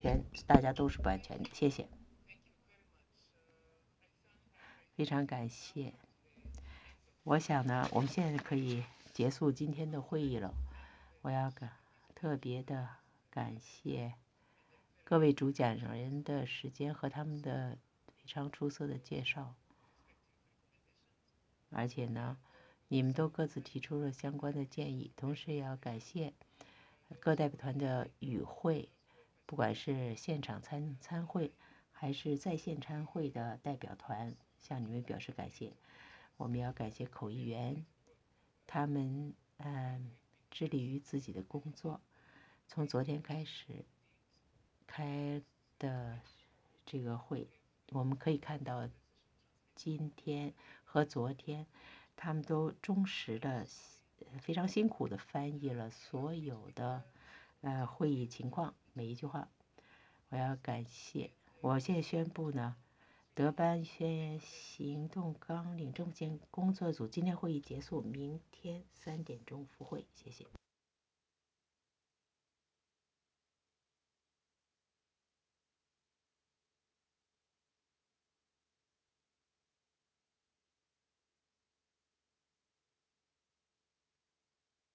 全，大家都是不安全的。谢谢，非常感谢。我想呢，我们现在可以结束今天的会议了。我要特别的感谢各位主讲人的时间和他们的非常出色的介绍，而且呢，你们都各自提出了相关的建议，同时也要感谢各代表团的与会，不管是现场参会还是在线参会的代表团，向你们表示感谢。我们要感谢口译员，他们致力于自己的工作。从昨天开始开的这个会，我们可以看到今天和昨天他们都忠实的非常辛苦的翻译了所有的会议情况，每一句话。我要感谢。我现在宣布呢，德班宣行动纲领政见工作组今天会议结束，明天3点钟复会，谢谢。